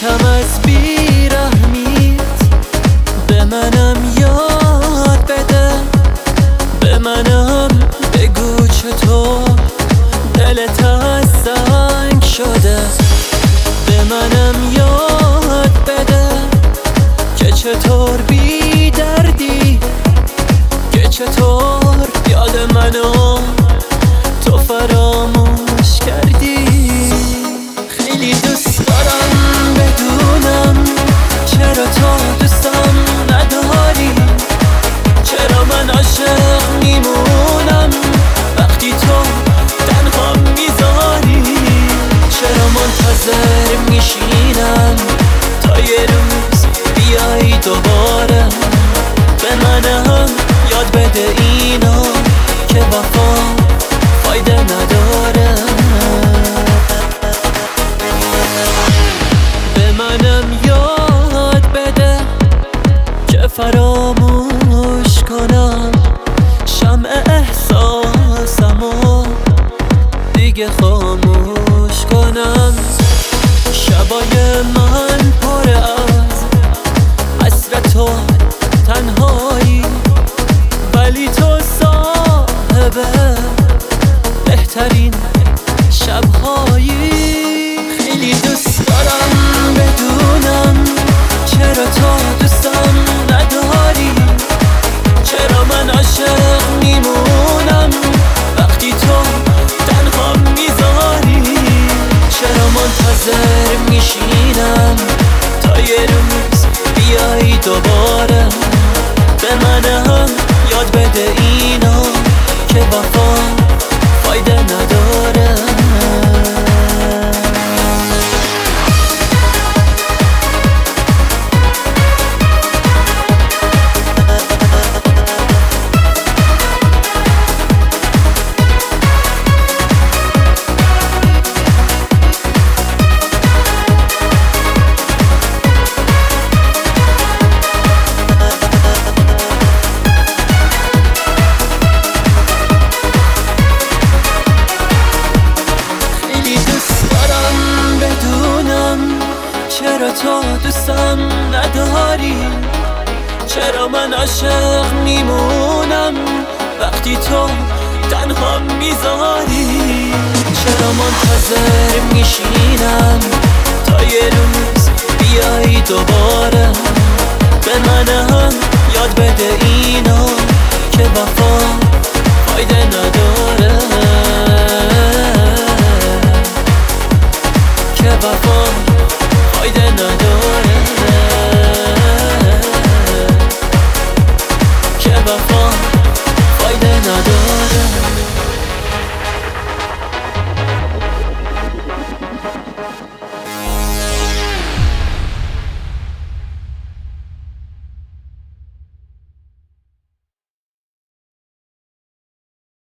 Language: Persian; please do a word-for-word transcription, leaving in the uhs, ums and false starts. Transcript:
کم از بیرحمیت به منم یاد بده، به منم بگو چطور دلت از سنگ شده، به منم یاد بده که چطور بی دردی، که چطور یاد منو تو فراموش کردی. خیلی دوست دارم بدونم چرا تو دوستم نداری، چرا من عاشق میمونم وقتی تو تنها میذاری، چرا منتظر میشینم تا یه روز بیایی دوباره به منم یاد بده اینو که وفا فایده نداره، به منم یاد بده که فراموش کنم شمع احساسمو دیگه خاموش کنم. شبای من پر از حسرت و تنهایی، ولی تو صاحب بهترین شبهایی. خیلی دوست دارم بدونم چرا تو دوستم نداری، چرا من عاشق میمونم وقتی تو تنها میذاری، چرا منتظر میشینم تا یه روز بیایی دوباره به منم یاد بده اینو که وفا فایده نداره. چرا تو دوستم نداری، چرا من عاشق میمونم وقتی تو تنها میذاری، چرا منتظر میشینم تا یه روز بیایی دوباره به منم یاد بده اینو که وفا فایده نداره.